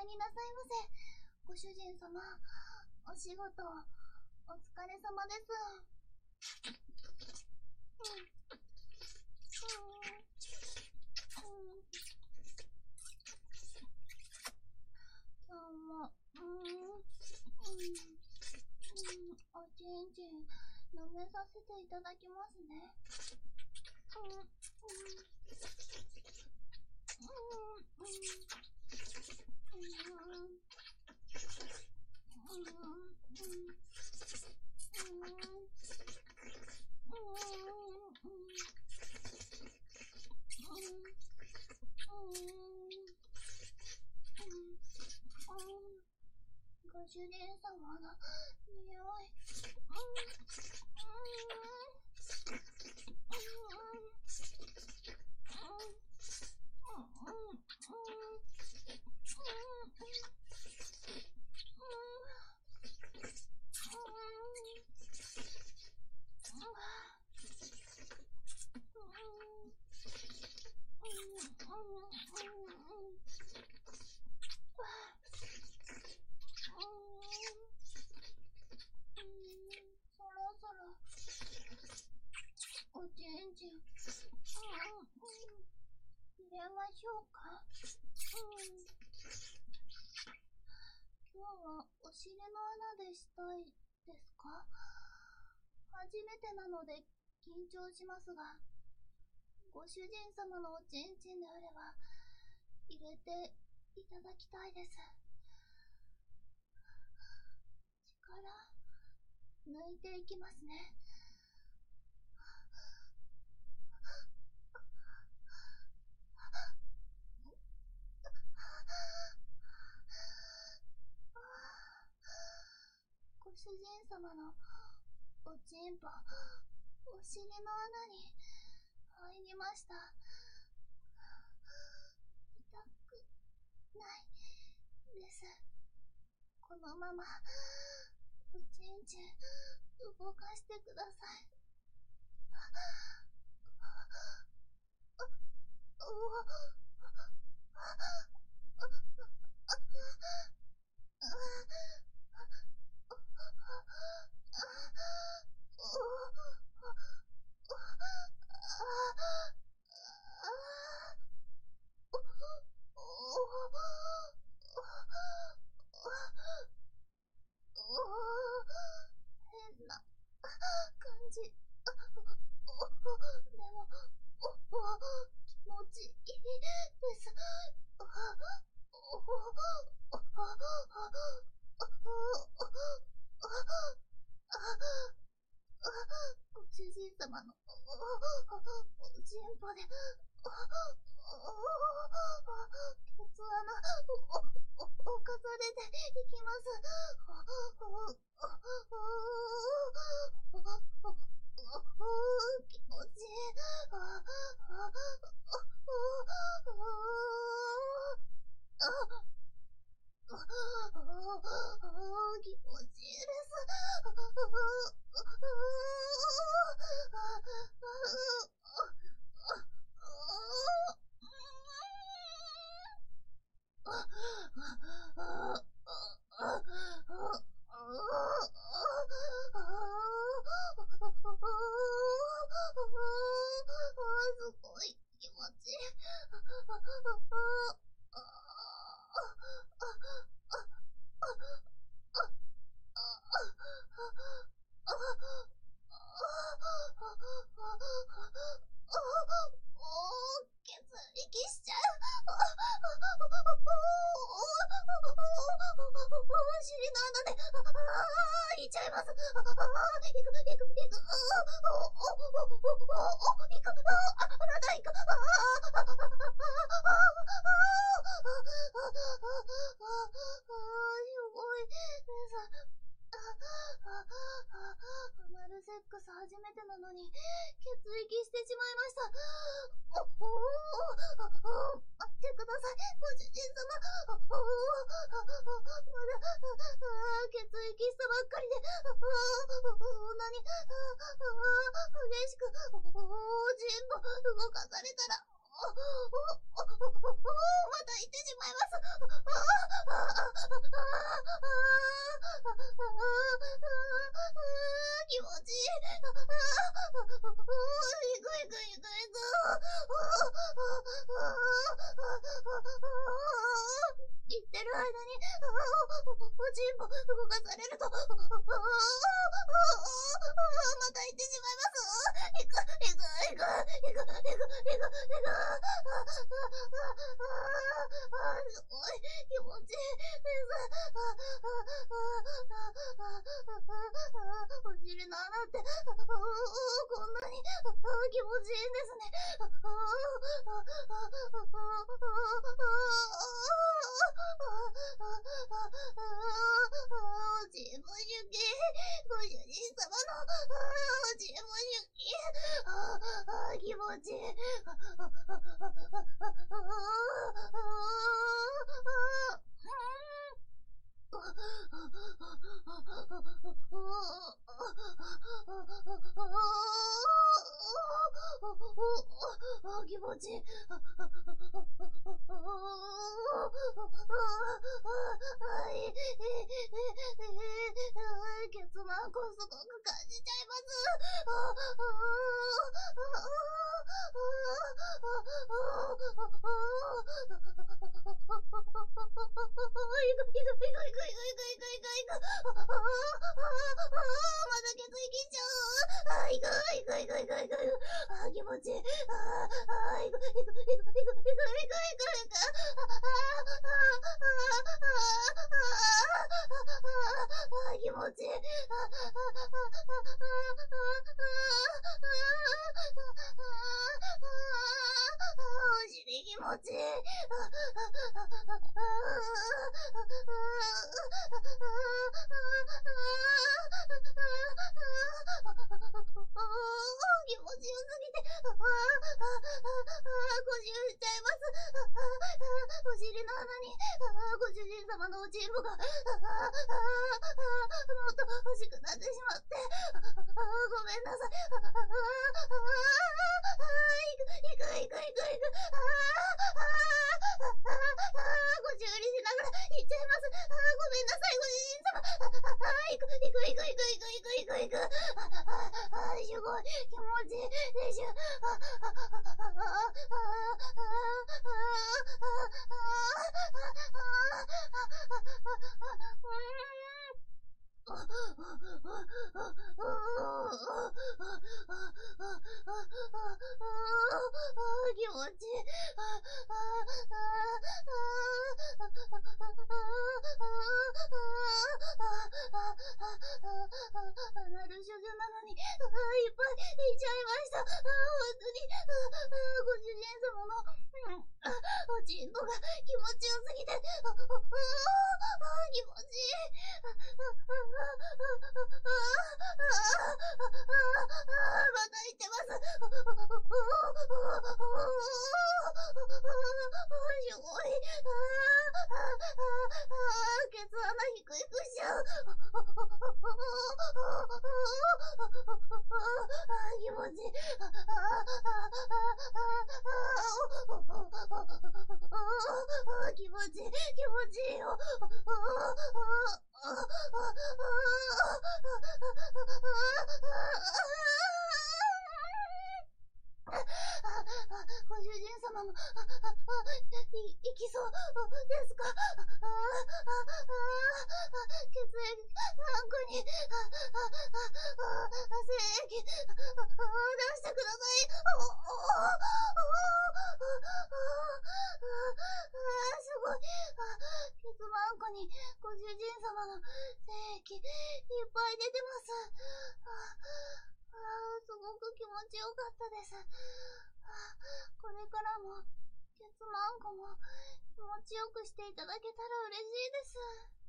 入りなさいませ。ご主人様、お仕事、お疲れ様です。今日も、おちんちん、飲めさせていただきますね。ご主人様の匂い。そろそろおちんちん入れましょうか。今日はお尻の穴でしたいですか？初めてなので緊張しますが、ご主人様のおちんちんであれば入れていただきたいです。力抜いていきますね。ご主人様のおちんぽ、お尻の穴に入りました。痛くないです。このままおちんちん動かしてください。変な感じ。でも、気持ちいいです。ご主人様のおちんぽでケツ穴をかされていきます。気持ちいい。気持ちいいです。すごい気持ちいい。血液しちゃう。お尻の穴でいっちゃいます。いく。あなたいく。すごいです。アナルセックス初めてなのに血液してしまいました。待ってください、ご主人様。まだ血液したばっかりで、そんなに激しくおちんぽ動かされたらまた行ってしまいます。 気持ちいい。いくいくいくいく。言ってる間に、おちんぽ動かされると、また行ってしまいます。いく、いく、いく、いく、いく、いく、いく。すごい、気持ちいいです。お尻の穴って、こんなに気持ちいいんですね。おちんぽ出勤、ご主人様のおちんぽ出勤、気持ちいい。気持ちいい。ケツマンコすごく感じちゃいます。まだケツいきちゃう。いくいくいくいくいく。気持ちいい。いくいくいくいくいくいくいく。気持ちいい。お尻気持ちいい。気持ちよすぎて、腰打っちゃいます。お尻の穴に、ご主人様のおちんぽが、もっと欲しくなってしまって、ごめんなさい。いくいくいくいく。ご修理しながら行っちゃいます。ごめんなさい、ご主人様。いくいくいくいくいくいくいくいく。すごい気持ちいいでしょ。気持ちいい。アナル少女なのに、いっぱいいっちゃいました。本当に、ご主人様の、おちんぽが気持ちよすぎて、気持ちいい。また言ってます。すごい。ケツ穴低くしちゃう。気持ちいい。気持ちいい。気持ちいいよ。ご主人様も、いきそうですか？血液、あんこに、精液、出してください。すごい。ケツマンコにご主人様の精液いっぱい出てます。すごく気持ちよかったです。これからもケツマンコも気持ちよくしていただけたら嬉しいです。